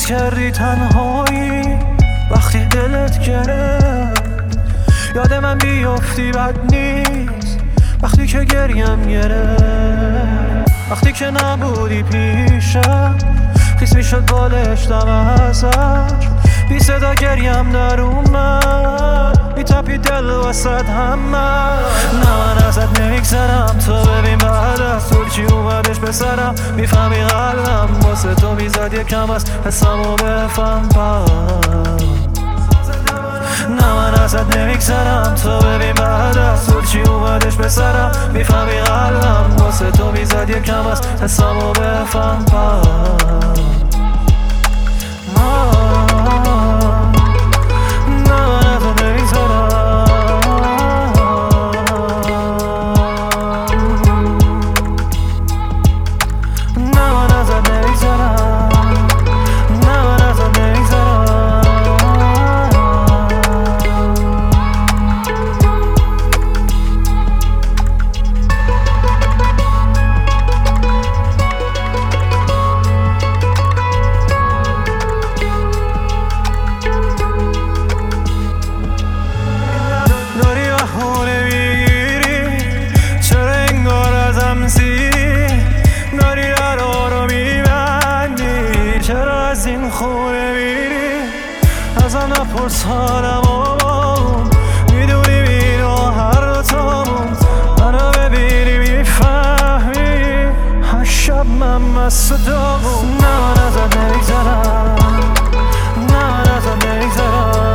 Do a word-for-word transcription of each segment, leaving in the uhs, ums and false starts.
حس کردی تنهایی وقتی دلت گرفت، یاد من بیافتی بد نیست وقتی که گریم گرفت، وقتی که نبودی پیشم خیس میشد بالش دم ازش، بی صدا گریم در اومد میتپی دل وسط همه. نه من ازت نمیگذرم تو ببین بعد از طول چی اومدش به سرم، میفهمی قلبم واسه تو میزد یکم از حسمو بفهم پس. نه من ازت نمیگذرم تو ببین بعد از طول چی اومدش به سرم، میفهمی قلبم واسه تو میزد یکم از حسمو بفهم پس. داری درا رو میبندی، چرا از این خونه میری؟ ازم نپرس حالمو، میدونی اینو هر دوتامون، منو ببینی میفهمی هر شب من مست و داغون. نه من ازت نمیگذرم، نه من ازت نمیگذرم.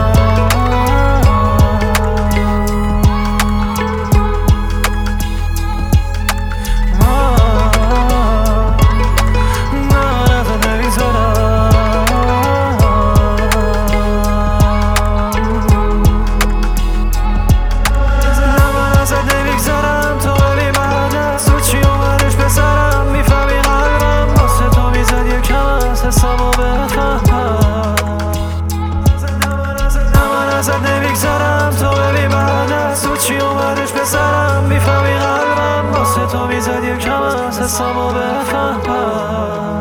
ازت نمیگذرم تو ببین بعد از تو چی اومدش به سرم، میفهمی قلبم واسه تو میزد یکم از حسمو بفهم.